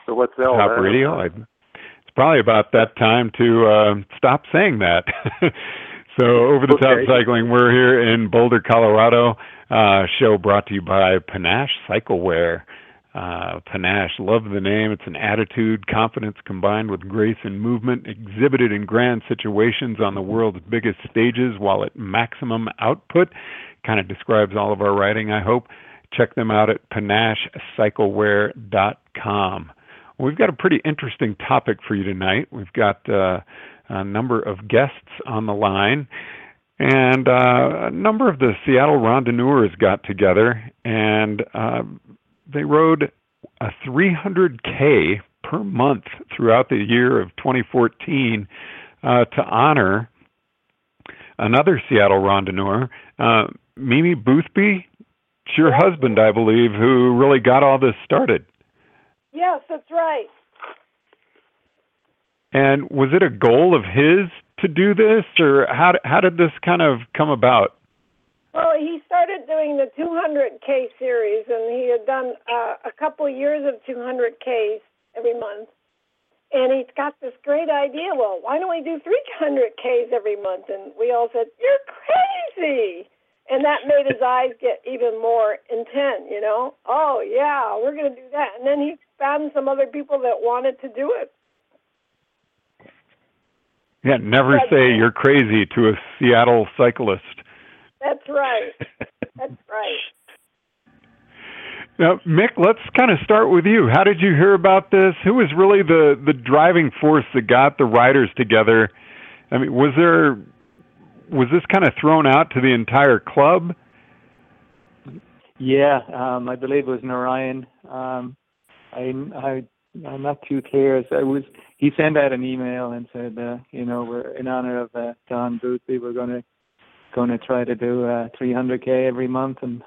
So what's L? Top radio? It's probably about that time to stop saying that. So Over the Top Cycling, we're here in Boulder, Colorado. Show brought to you by Panache Cyclewear. Panache, love the name. It's an attitude, confidence combined with grace and movement, exhibited in grand situations on the world's biggest stages while at maximum output. Kind of describes all of our riding, I hope. Check them out at panachecyclewear.com. We've got a pretty interesting topic for you tonight. We've got a number of guests on the line, and a number of the Seattle Randonneurs got together, and they rode a 300K per month throughout the year of 2014 to honor another Seattle Randonneur, Mimi Boothby. It's your husband, I believe, who really got all this started. Yes, that's right. And was it a goal of his to do this, or how did this kind of come about? Well, he started doing the 200K series, and he had done a couple of years of 200Ks every month. And he's got this great idea, well, why don't we do 300Ks every month? And we all said, you're crazy! And that made his eyes get even more intent, you know? Oh, yeah, we're going to do that. And then he found some other people that wanted to do it. Yeah, never say you're crazy to a Seattle cyclist. That's right. That's right. Now, Mick, let's kind of start with you. How did you hear about this? Who was really the driving force that got the riders together? I mean, was this kind of thrown out to the entire club? Yeah, I believe it was Narayan. I'm not too clear. He sent out an email and said, we're in honor of Don Boothby. We're going to try to do 300K every month, and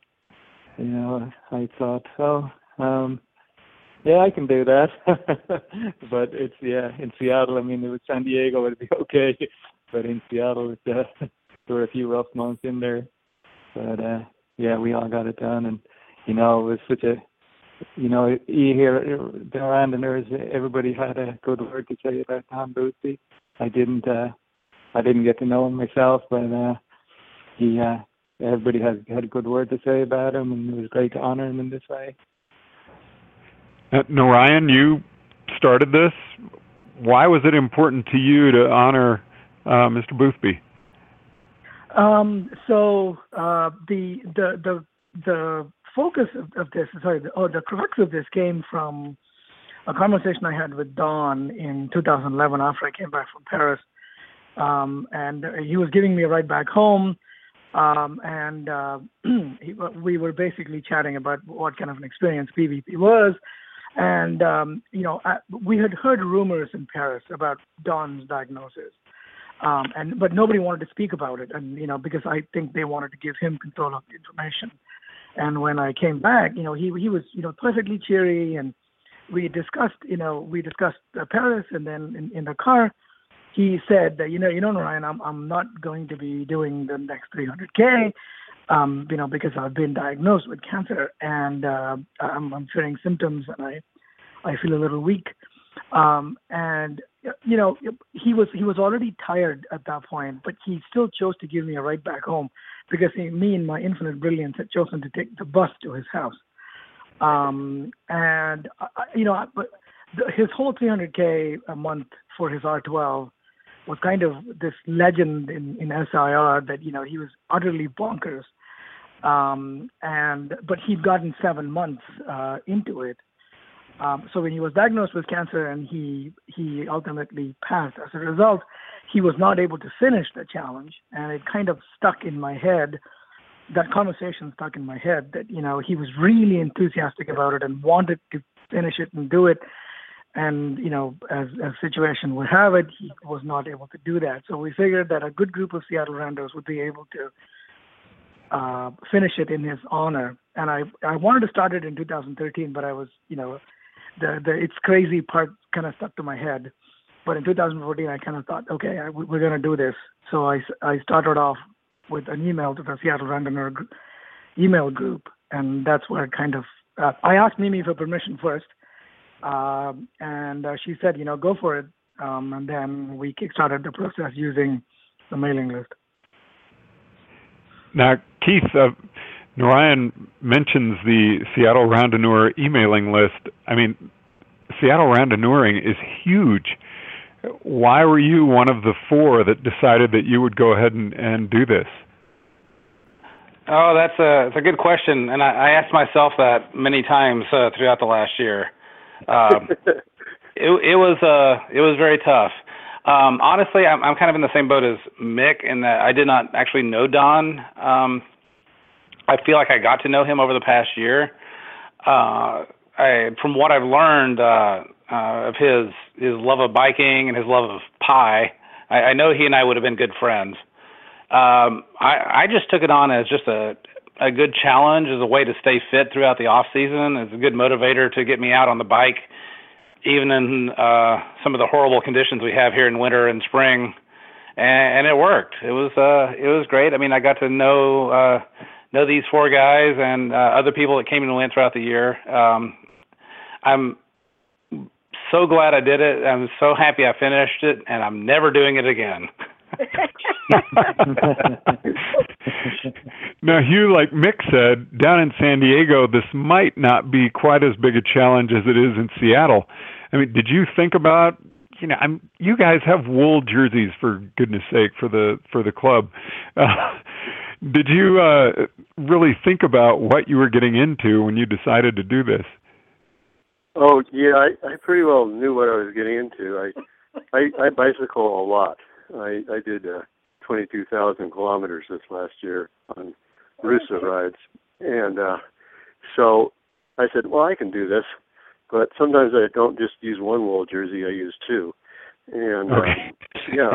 I thought, yeah, I can do that. But it's in Seattle. I mean, it was San Diego, it'd be okay, but in Seattle, there were a few rough months in there. But we all got it done, and it was such a. You hear the Randonneurs, everybody had a good word to say about Tom Boothby. I didn't get to know him myself, but everybody had a good word to say about him, and it was great to honor him in this way. Narayan, you started this. Why was it important to you to honor Mr. Boothby? The focus of this, the crux of this came from a conversation I had with Don in 2011 after I came back from Paris. And he was giving me a ride back home. We were basically chatting about what kind of an experience PVP was. And, we had heard rumors in Paris about Don's diagnosis. But nobody wanted to speak about it. And, because I think they wanted to give him control of the information. And when I came back, he was, perfectly cheery, and we discussed Paris, and then in the car, he said that, Ryan, I'm not going to be doing the next 300K, because I've been diagnosed with cancer, and I'm feeling symptoms, and I feel a little weak. He was already tired at that point, but he still chose to give me a ride back home because me in my infinite brilliance had chosen to take the bus to his house. But his whole 300K a month for his R12 was kind of this legend in SIR that, he was utterly bonkers. But he'd gotten 7 months into it. So when he was diagnosed with cancer and he ultimately passed as a result, he was not able to finish the challenge. And it kind of stuck in my head, that conversation stuck in my head that, he was really enthusiastic about it and wanted to finish it and do it. And, as situation would have it, he was not able to do that. So we figured that a good group of Seattle Randonneurs would be able to finish it in his honor. And I wanted to start it in 2013, but I was, the it's crazy part kind of stuck to my head. But in 2014, I kind of thought, okay, we're going to do this. So I started off with an email to the Seattle Randonneur email group, and that's where it kind of, I asked Mimi for permission first, And she said, go for it. And then we kickstarted the process using the mailing list. Now, Keith, Narayan mentions the Seattle Randonneur emailing list. I mean, Seattle Randonneuring is huge. Why were you one of the 4 that decided that you would go ahead and do this? Oh, it's a good question, and I asked myself that many times throughout the last year. It was very tough. Honestly, I'm kind of in the same boat as Mick in that I did not actually know Don. I feel like I got to know him over the past year. From what I've learned of his love of biking and his love of pie, I know he and I would have been good friends. I just took it on as just a good challenge, as a way to stay fit throughout the off season, as a good motivator to get me out on the bike, even in some of the horrible conditions we have here in winter and spring, and it worked. It was great. I mean, I got to know these 4 guys and other people that came and went throughout the year. I'm so glad I did it. I'm so happy I finished it, and I'm never doing it again. Now, Hugh, like Mick said, down in San Diego, this might not be quite as big a challenge as it is in Seattle. I mean, did you think about, you guys have wool jerseys, for goodness sake, for the club. Did you really think about what you were getting into when you decided to do this? Oh, yeah, I pretty well knew what I was getting into. I bicycle a lot. I did 22,000 kilometers this last year on Rusa rides. And so I said, well, I can do this. But sometimes I don't just use one wool jersey, I use 2. And yeah.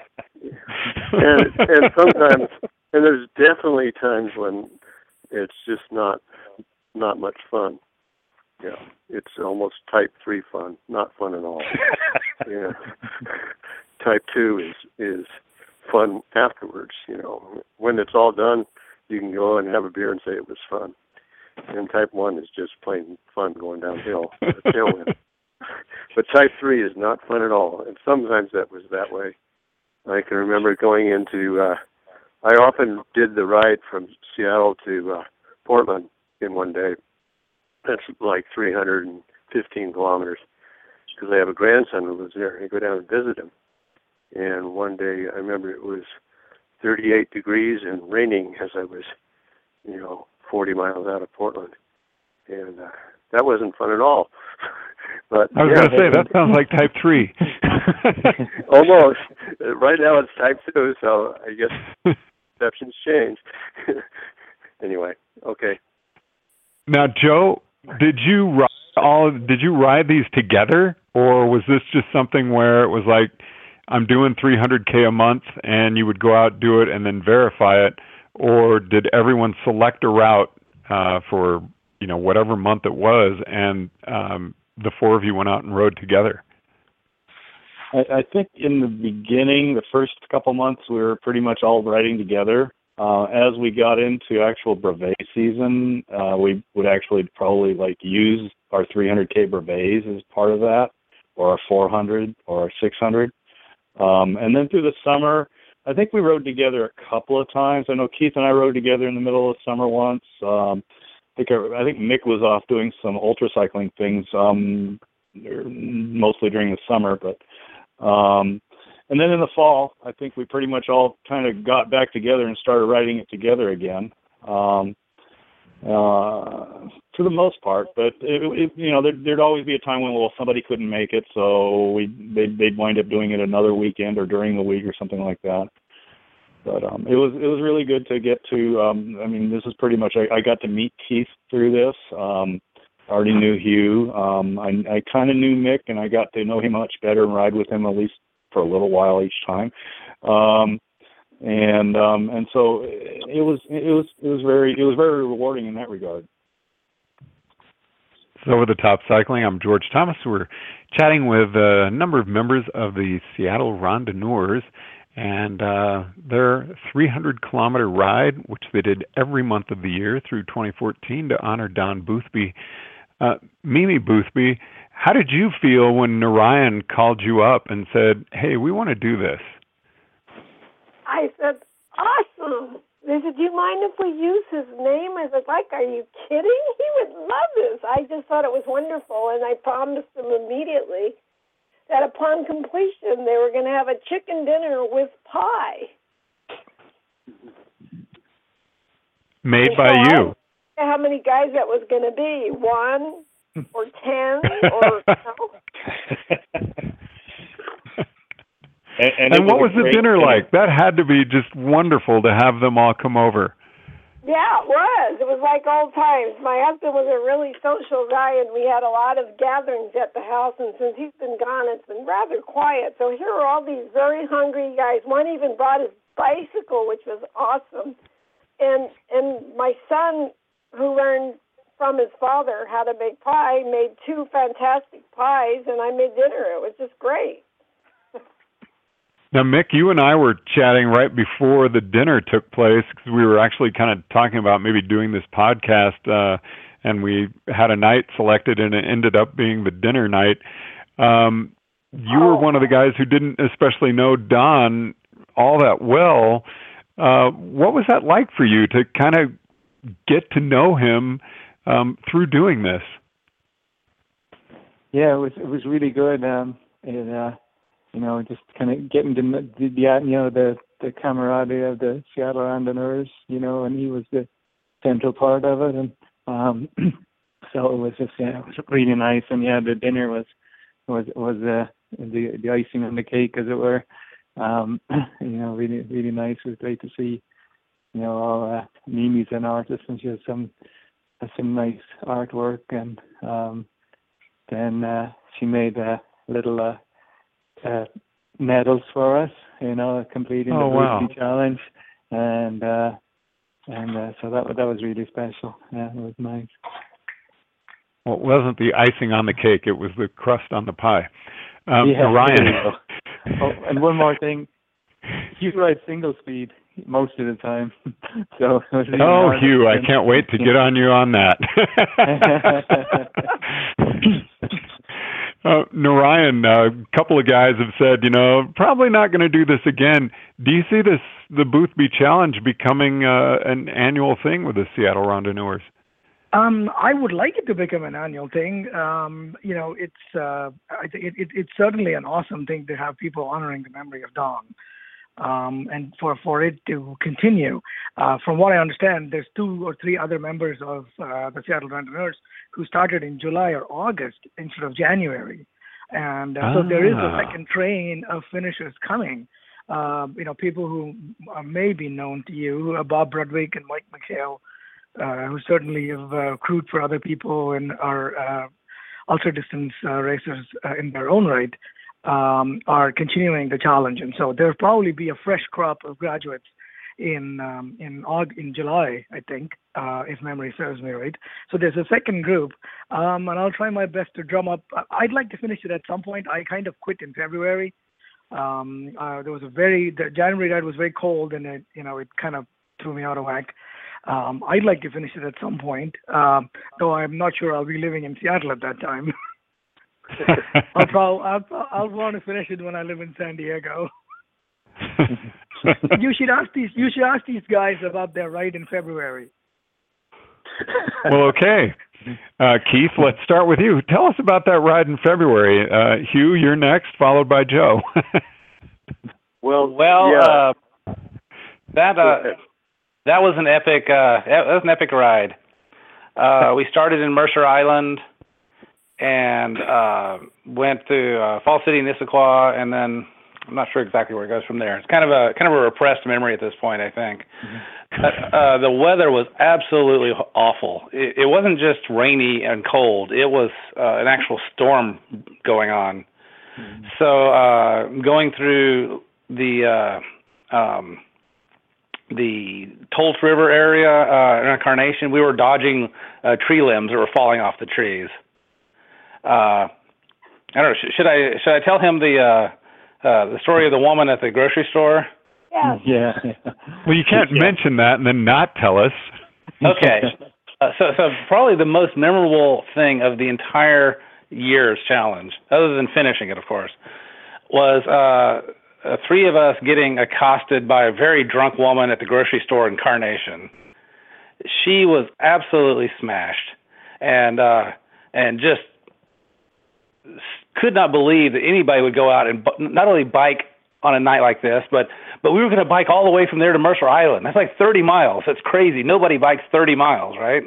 And sometimes, and there's definitely times when it's just not much fun. Yeah, it's almost type 3 fun, not fun at all. Yeah, type 2 is fun afterwards. When it's all done, you can go and have a beer and say it was fun. And type 1 is just plain fun going downhill, a tailwind. But type 3 is not fun at all, and sometimes that was that way. I can remember going into. I often did the ride from Seattle to Portland in one day. That's like 315 kilometers, because I have a grandson who lives there, and I go down and visit him. And one day, I remember it was 38 degrees and raining as I was, 40 miles out of Portland. And that wasn't fun at all. But I was going to say, that sounds like type 3. Almost. Right now it's type 2, so I guess perceptions change. Anyway, okay. Now, Joe, did you ride these together, or was this just something where it was like, I'm doing 300K a month, and you would go out, do it, and then verify it, or did everyone select a route for whatever month it was, and the 4 of you went out and rode together? I think in the beginning, the first couple months, we were pretty much all riding together. As we got into actual brevet season, we would actually probably use our 300K brevets as part of that, or our 400 or our 600. And then through the summer, I think we rode together a couple of times. I know Keith and I rode together in the middle of the summer once. I think Mick was off doing some ultra cycling things, mostly during the summer, but and then in the fall, I think we pretty much all kind of got back together and started riding it together again, for the most part. But there'd always be a time when somebody couldn't make it, so they'd wind up doing it another weekend or during the week or something like that. But it was really good to get to. This is pretty much I got to meet Keith through this. I already knew Hugh. I kind of knew Mick, and I got to know him much better and ride with him at least for a little while each time. And so it was very rewarding in that regard. So Over the Top Cycling, I'm George Thomas. We're chatting with a number of members of the Seattle Randonneurs and their 300-kilometer ride, which they did every month of the year through 2014 to honor Don Boothby. Mimi Boothby How did you feel when Narayan called you up and said, "Hey, we want to do this"? I said, awesome. They said, do you mind if we use his name? I said, are you kidding? He would love this. I just thought it was wonderful, and I promised him immediately that upon completion, they were going to have a chicken dinner with pie. Made by you. How many guys that was going to be? 1 or 10 or no? And what was the dinner like? That had to be just wonderful to have them all come over. Yeah, it was. It was like old times. My husband was a really social guy, and we had a lot of gatherings at the house, and since he's been gone, it's been rather quiet. So here are all these very hungry guys. One even brought his bicycle, which was awesome. And my son, who learned from his father how to make pie, made 2 fantastic pies, and I made dinner. It was just great. Now, Mick, you and I were chatting right before the dinner took place because we were actually kind of talking about maybe doing this podcast, and we had a night selected, and it ended up being the dinner night. You were one of the guys who didn't especially know Don all that well. What was that like for you to kind of get to know him through doing this? Yeah, it was really good. Just kind of getting to know the camaraderie of the Seattle Randonneurs, and he was the central part of it, and so it was just it was really nice. And the dinner was the icing on the cake, as it were. Really really nice. It was great to see all Mimi's an artist, and she has some nice artwork, and then she made a little medals for us, completing the Boothby challenge, and so that was really special. Yeah, it was nice. Well, it wasn't the icing on the cake; it was the crust on the pie. Ryan. Oh, and one more thing, Hugh rides single speed most of the time. So Hugh, I can't wait to get on you on that. Narayan, a couple of guys have said, probably not going to do this again. Do you see the Boothby Challenge becoming an annual thing with the Seattle Randonneurs? I would like it to become an annual thing. It's certainly an awesome thing to have people honoring the memory of Don. And for it to continue. From what I understand, there's 2 or 3 other members of the Seattle Randonneurs who started in July or August instead of January. And so there is a second train of finishers coming. People who may be known to you, Bob Brudwick and Mike McHale, who certainly have crewed for other people and are ultra-distance racers in their own right. Are continuing the challenge, and so there'll probably be a fresh crop of graduates in July, I think, if memory serves me right. So there's a second group, and I'll try my best to drum up. I'd like to finish it at some point. I kind of quit in February. The January ride was very cold, and it kind of threw me out of whack. I'd like to finish it at some point, though I'm not sure I'll be living in Seattle at that time. I'll want to finish it when I live in San Diego. You should ask these guys about their ride in February. Well, okay. Keith, let's start with you. Tell us about that ride in February. Hugh, you're next, followed by Joe. That was an epic. That was an epic ride. We started in Mercer Island and went to Fall City, Nisqually, and then I'm not sure exactly where it goes from there. It's kind of a repressed memory at this point, I think. The weather was absolutely awful. It wasn't just rainy and cold. It was an actual storm going on. So going through the Toltz River area in Incarnation, we were dodging tree limbs that were falling off the trees. I don't know. Should I tell him the story of the woman at the grocery store? Yeah. Well, you can't mention that and then not tell us. Okay. So probably the most memorable thing of the entire year's challenge, other than finishing it, of course, was three of us getting accosted by a very drunk woman at the grocery store in Carnation. She was absolutely smashed, and just could not believe that anybody would go out and not only bike on a night like this, but we were going to bike all the way from there to Mercer Island. That's like 30 miles. That's crazy. Nobody bikes 30 miles, right?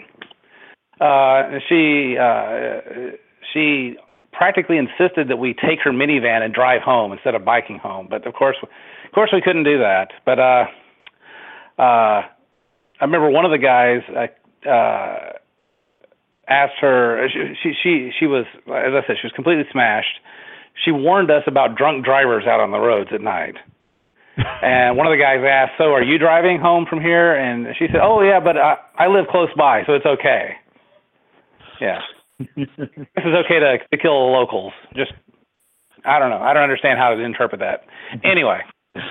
She practically insisted that we take her minivan and drive home instead of biking home. But of course we couldn't do that. But I remember one of the guys asked her. She was, as I said, she was completely smashed. She warned us about drunk drivers out on the roads at night. And one of the guys asked, "So are you driving home from here?" And she said, "Oh yeah, but I live close by, so it's okay." Yeah. This is okay to kill the locals. Just, I don't know. I don't understand how to interpret that. Anyway.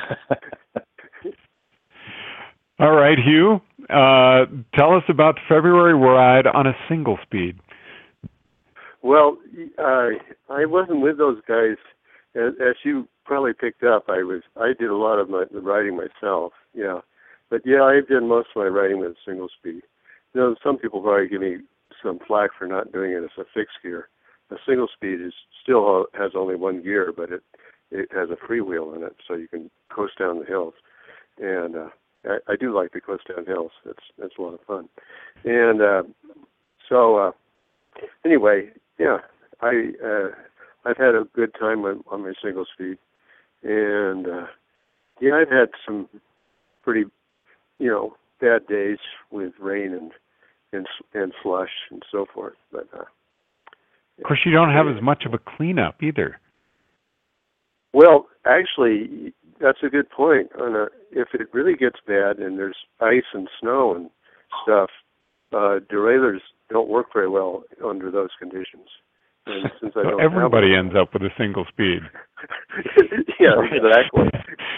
All right, Hugh. Tell us about the February ride on a single speed. Well, I wasn't with those guys. As you probably picked up, I did a lot of the riding myself. Yeah, but yeah, I've done most of my riding with a single speed. You know, some people probably give me some flack for not doing it as a fixed gear. A single speed still has only one gear, but it has a freewheel in it, so you can coast down the hills. And I do like to coast down hills. That's a lot of fun. And so anyway, yeah, I've had a good time on my single speed, and yeah, I've had some pretty bad days with rain and slush and so forth. But of course, you don't have as much of a cleanup either. Well, actually, that's a good point. If it really gets bad and there's ice and snow and stuff, derailleurs don't work very well under those conditions. And since I don't everybody ends up with a single speed. Yeah, exactly.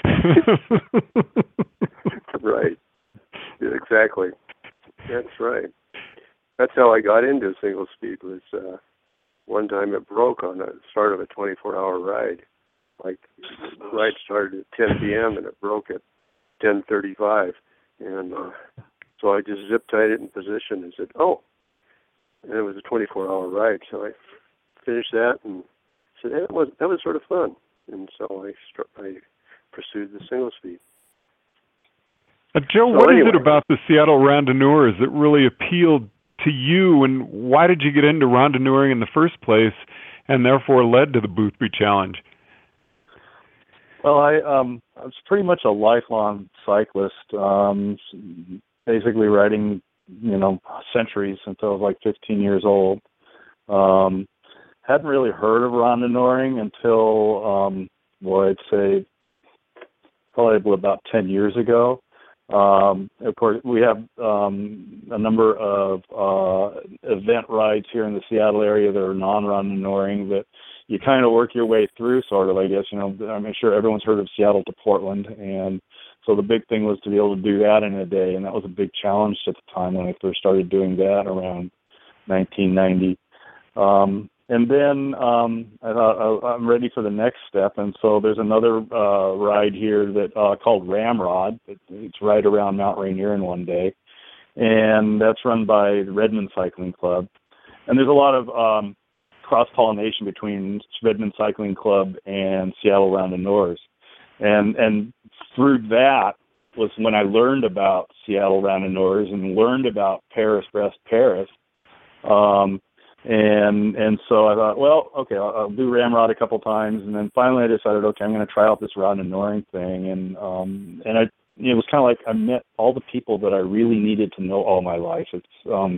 Right. Exactly. That's right. That's how I got into single speed. Was one time it broke on the start of a 24-hour ride. Like, the ride started at 10 p.m. and it broke at 10:35, and so I just zip tied it in position and said, "Oh," and it was a 24-hour ride. So I finished that and said, "Hey, that was sort of fun," and so I pursued the single speed. Joe, what is it about the Seattle Randonneurs that really appealed to you, and why did you get into randonneuring in the first place, and therefore led to the Boothby Challenge? Well, I was pretty much a lifelong cyclist, basically riding, centuries since I was like 15 years old. Hadn't really heard of randonneuring until, I'd say probably about 10 years ago. Of course, we have a number of event rides here in the Seattle area that are non-randonneuring that you kind of work your way through, sort of, I guess. I'm sure everyone's heard of Seattle to Portland, and so the big thing was to be able to do that in a day, and that was a big challenge at the time when I first started doing that around 1990. And then I thought, I'm ready for the next step, and so there's another ride here that called Ramrod. It's right around Mount Rainier in one day, and that's run by the Redmond Cycling Club. And there's a lot of cross-pollination between Redmond Cycling Club and Seattle Randonneurs. And through that was when I learned about Seattle Randonneurs and learned about Paris-Brest Paris. And so I thought, well, okay, I'll do Ramrod a couple times, and then finally I decided, okay, I'm going to try out this randonneuring thing, and it was kind of like I met all the people that I really needed to know all my life. It's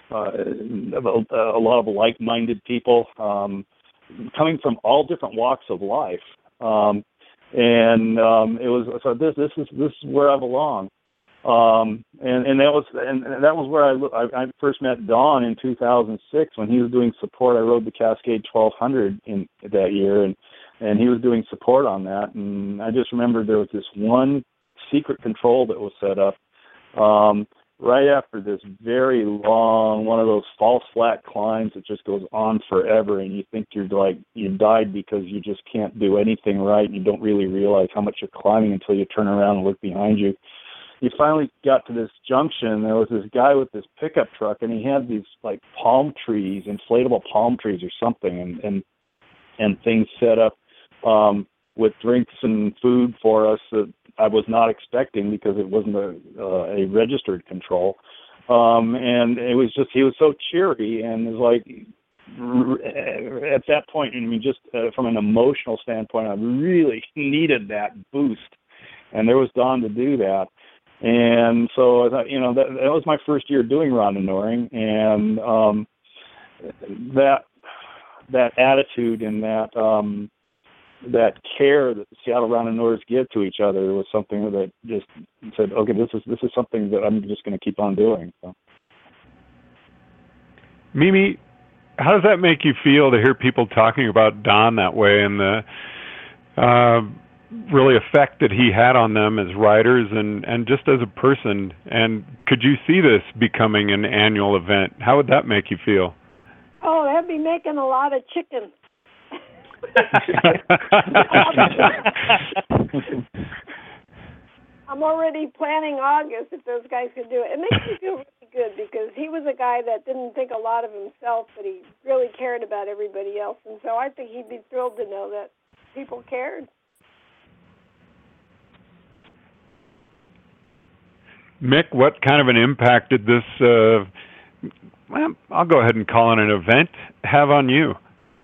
a lot of like-minded people coming from all different walks of life, and it was so this is where I belong. And that was where I first met Don in 2006 when he was doing support. I rode the Cascade 1200 in that year, and he was doing support on that. And I just remember there was this one secret control that was set up right after this very long, one of those false flat climbs that just goes on forever, and you think you died because you just can't do anything right, and you don't really realize how much you're climbing until you turn around and look behind you. You finally got to this junction. There was this guy with this pickup truck, and he had these like palm trees, inflatable palm trees or something, and things set up with drinks and food for us that I was not expecting because it wasn't a registered control. And it was just, he was so cheery, and it was like, at that point, I mean, just from an emotional standpoint, I really needed that boost. And there was Don to do that. And so, that was my first year doing randonneuring, and that attitude and that care that the Seattle Randonneurs give to each other was something that just said, okay, this is something that I'm just going to keep on doing. So. Mimi, how does that make you feel to hear people talking about Don that way, and the really effect that he had on them as riders and just as a person? And could you see this becoming an annual event? How would that make you feel? Oh, they'd be making a lot of chicken. I'm already planning August if those guys could do it. It makes me feel really good because he was a guy that didn't think a lot of himself, but he really cared about everybody else. And so I think he'd be thrilled to know that people cared. Mick, what kind of an impact did this, I'll go ahead and call it an event, have on you?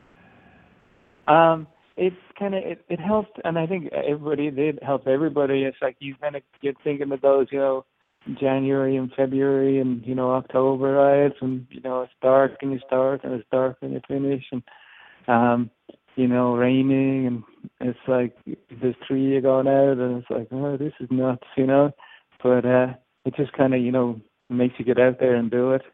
It helped, and I think everybody did help everybody. It's like you kind of get thinking of those, January and February and, October rides, and, it's dark and you start and it's dark and you finish, and, raining, and it's like there's 3 you going out, and it's like, oh, this is nuts, but it just kind of, makes you get out there and do it.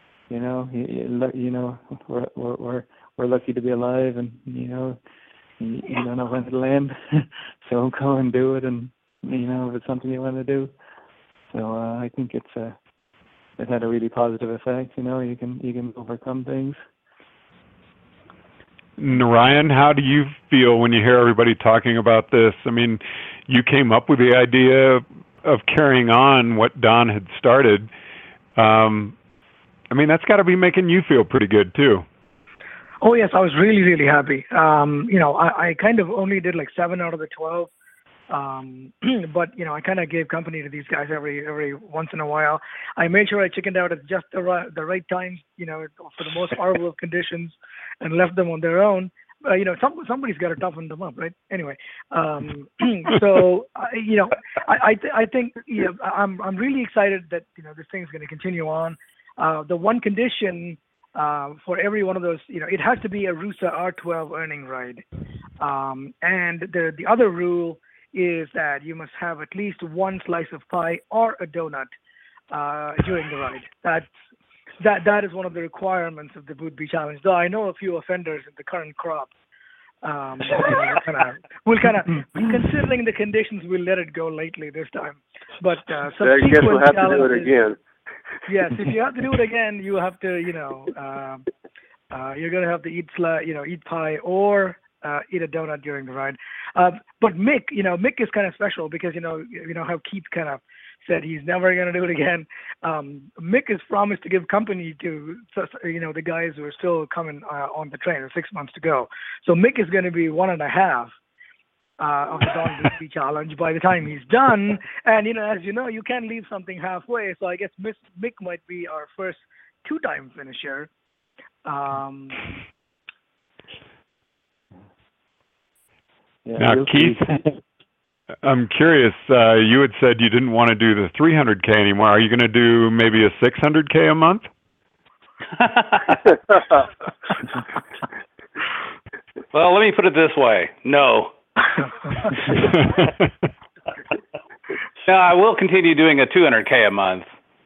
We're lucky to be alive, and you don't know when it'll end, so go and do it, and if it's something you want to do. So I think it had a really positive effect. You can overcome things. Narayan, how do you feel when you hear everybody talking about this? I mean, you came up with the idea of carrying on what Don had started. That's got to be making you feel pretty good too. Oh yes, I was really, really happy. I kind of only did like 7 out of the 12, but I kind of gave company to these guys every once in a while. I made sure I chickened out at just the right times, for the most horrible of conditions, and left them on their own. Somebody's got to toughen them up, right? Anyway, so I think I'm really excited that this thing's going to continue on. The one condition for every one of those, it has to be a RUSA R12 earning ride, and the other rule is that you must have at least one slice of pie or a donut during the ride. That is one of the requirements of the Boot Bee Challenge. Though I know a few offenders in the current crop. We'll kind of, considering the conditions, we'll let it go lightly this time. But I guess we'll have to do it again. Yes, if you have to do it again, you have to, you're going to have to eat pie or eat a donut during the ride. But Mick is kind of special because how Keith kind of said he's never going to do it again. Mick has promised to give company to the guys who are still coming on the train. There's 6 months to go, so Mick is going to be 1.5 of the Don Boot Bee Challenge by the time he's done. And as you can't leave something halfway. So I guess Mick might be our first 2-time finisher. Now, Keith, I'm curious. You had said you didn't want to do the 300K anymore. Are you going to do maybe a 600K a month? Well, let me put it this way. No. No, I will continue doing a 200K a month.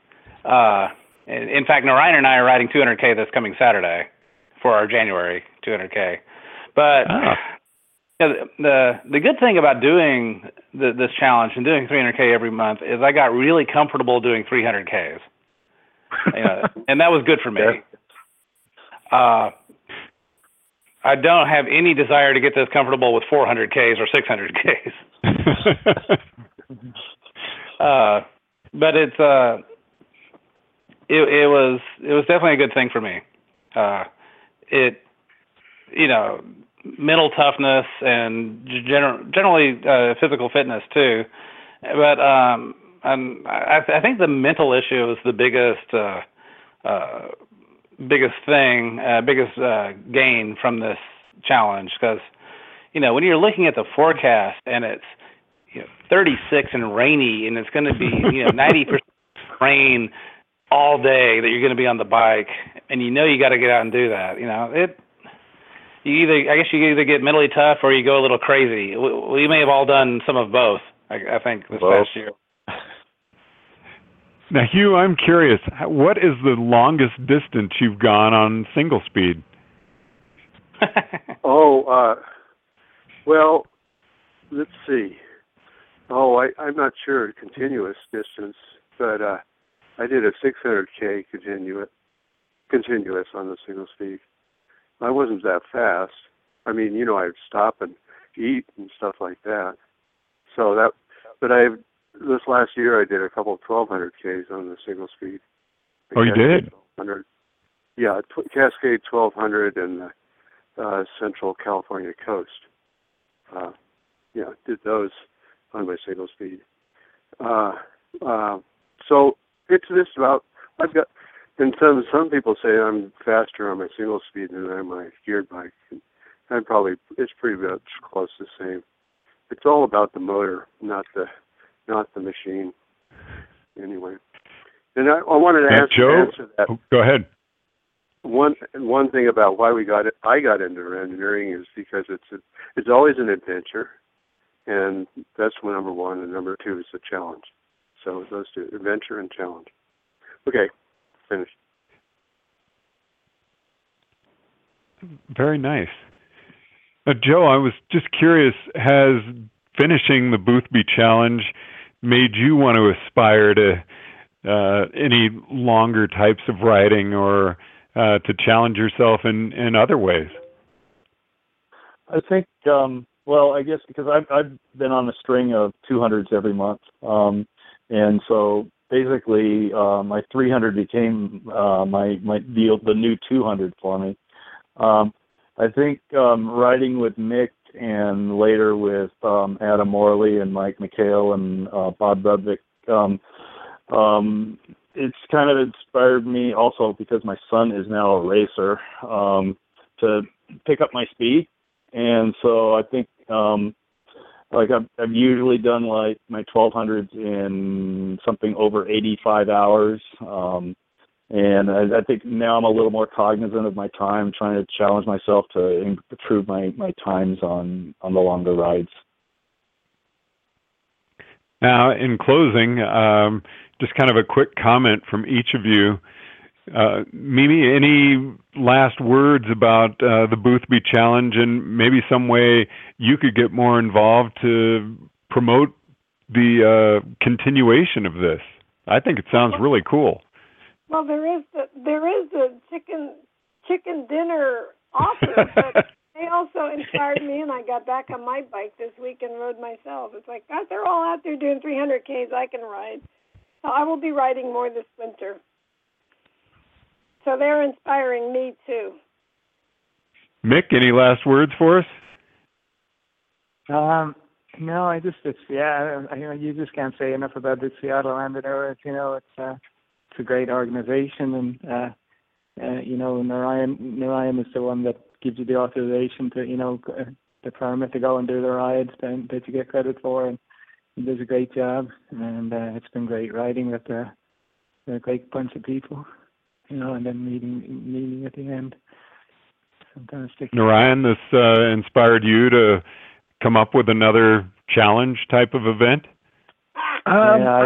In fact, Narayan and I are riding 200K this coming Saturday for our January 200K. But the good thing about doing this challenge and doing 300K every month is I got really comfortable doing 300Ks. And that was good for me. I don't have any desire to get this comfortable with 400Ks or 600Ks. But it was definitely a good thing for me. Mental toughness and generally physical fitness too. But I think the mental issue is the biggest gain from this challenge, because when you're looking at the forecast and it's 36 and rainy and it's going to be 90% rain all day that you're going to be on the bike, and you got to get out and do that. You either get mentally tough or you go a little crazy. We may have all done some of both, I think, this past year. Now, Hugh, I'm curious, what is the longest distance you've gone on single speed? Well, let's see. I'm not sure continuous distance, but I did a 600K continuous on the single speed. I wasn't that fast. I mean, I'd stop and eat and stuff like that. This last year I did a couple of 1200Ks on the single speed. Oh, you did? 1200. Yeah, Cascade 1200 and the Central California coast. Did those on my single speed. So it's just about, and some people say I'm faster on my single speed than on my geared bike. And it's pretty much close to the same. It's all about the motor, not the machine. Anyway, and I wanted to answer that. Go ahead. One thing about why I got into engineering is because it's always an adventure, and that's number one. And number two is the challenge. So those two, adventure and challenge. Okay, finished. Very nice. Joe, I was just curious, has finishing the Boothby Challenge made you want to aspire to any longer types of riding, or to challenge yourself in other ways? I think, I guess because I've been on a string of 200s every month, and so basically my 300 became the new 200 for me. I think riding with Mick and later with Adam Morley and Mike McHale and Bob Rudvick, it's kind of inspired me also because my son is now a racer, to pick up my speed. And so I think I've usually done like my 1200s in something over 85 hours. And I think now I'm a little more cognizant of my time, trying to challenge myself to improve my times on the longer rides. Now, in closing, just kind of a quick comment from each of you. Mimi, any last words about the Boothby Challenge and maybe some way you could get more involved to promote the continuation of this? I think it sounds really cool. Well, there is the chicken dinner offer, but they also inspired me, and I got back on my bike this week and rode myself. It's like, God, they're all out there doing 300Ks. I can ride. So I will be riding more this winter. So they're inspiring me too. Mick, any last words for us? No, you just can't say enough about the Seattle Ambulance. It's a great organization, and Narayan is the one that gives you the authorization to the permit to go and do the rides that you get credit for, and he does a great job. And it's been great riding with a great bunch of people, and then meeting at the end. Fantastic. Narayan, this inspired you to come up with another challenge type of event? I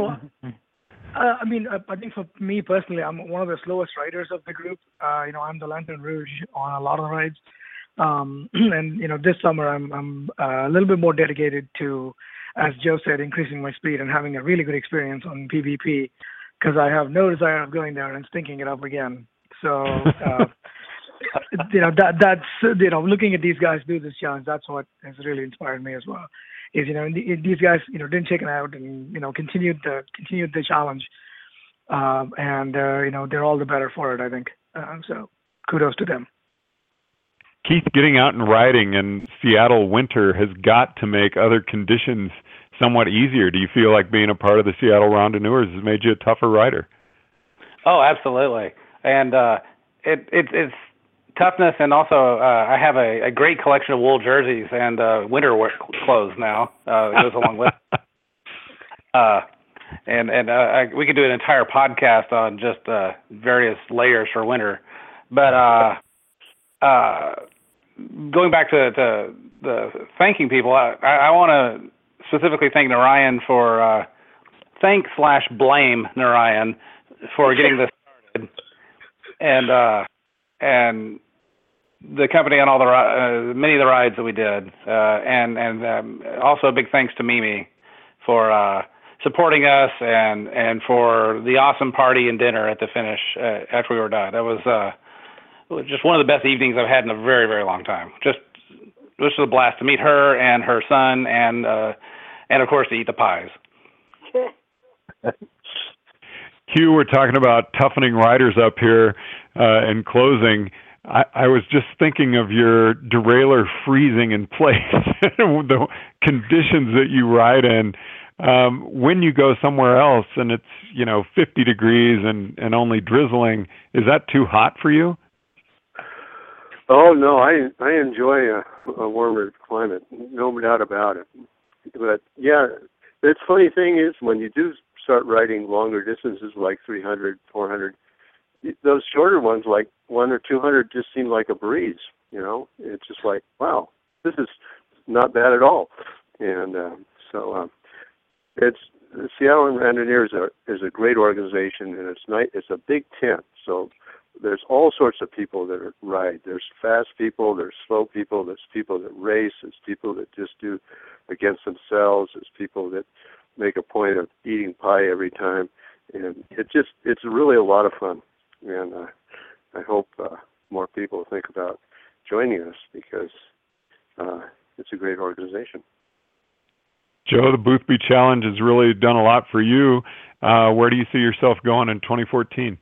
think for me personally, I'm one of the slowest riders of the group. I'm the Lantern Rouge on a lot of the rides. And this summer I'm a little bit more dedicated to as Joe said, increasing my speed and having a really good experience on PVP, because I have no desire of going there and stinking it up again. So, that's looking at these guys do this challenge. That's what has really inspired me as well. Is these guys didn't chicken out and continued the challenge, and they're all the better for it, I think. So kudos to them. Keith, getting out and riding in Seattle winter has got to make other conditions somewhat easier. Do you feel like being a part of the Seattle Randonneurs has made you a tougher rider? Oh, absolutely. And it's toughness, and also I have a great collection of wool jerseys and winter clothes now. It goes along with it. We could do an entire podcast on just various layers for winter. But going back to the thanking people, I want to specifically thank Narayan for blame Narayan for getting this started, and the company on all the many of the rides that we did, and also a big thanks to Mimi for supporting us and for the awesome party and dinner at the finish after we were done. That was just one of the best evenings I've had in a very, very long time. It was a blast to meet her and her son, and of course to eat the pies. Hugh, we're talking about toughening riders up here in closing. I was just thinking of your derailleur freezing in place, the conditions that you ride in. When you go somewhere else and it's 50 degrees and only drizzling, is that too hot for you? Oh no, I enjoy a warmer climate, no doubt about it. But yeah, the funny thing is when you do start riding longer distances like 300, 400, those shorter ones like 100 or 200 just seem like a breeze. It's just like, wow, this is not bad at all. And it's the Seattle Randonneurs is a great organization, and it's nice. It's a big tent, so there's all sorts of people that ride. There's fast people, there's slow people, there's people that race, there's people that just do against themselves, there's people that make a point of eating pie every time, and it's really a lot of fun. And I hope more people think about joining us because it's a great organization. Joe, the Boothby Challenge has really done a lot for you. Where do you see yourself going in 2014?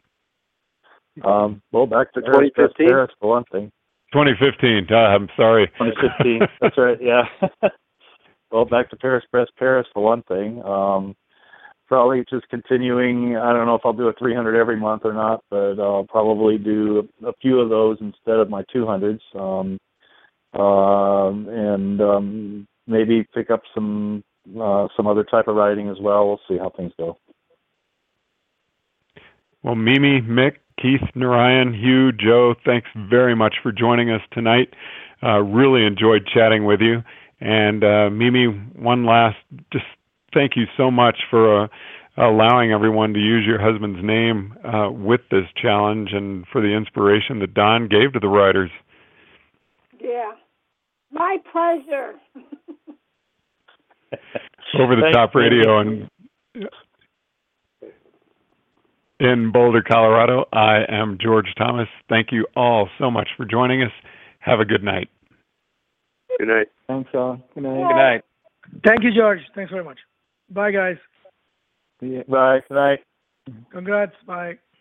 Well, back to 2015 Paris for one thing. 2015. I'm sorry. 2015. That's right. Yeah. Well, back to Paris for one thing. Probably just continuing. I don't know if I'll do a 300 every month or not, but I'll probably do a few of those instead of my 200s. And maybe pick up some other type of riding as well. We'll see how things go. Well, Mimi, Mick, Keith, Narayan, Hugh, Joe, thanks very much for joining us tonight. Really enjoyed chatting with you. And Mimi, one last, just thank you so much for allowing everyone to use your husband's name with this challenge and for the inspiration that Don gave to the riders. Yeah, my pleasure. Over the Top Radio and in Boulder, Colorado, I am George Thomas. Thank you all so much for joining us. Have a good night. Good night. Thanks, all. Good night. Good night. Thank you, George. Thanks very much. Bye, guys. See you. Bye. Good night. Congrats. Bye.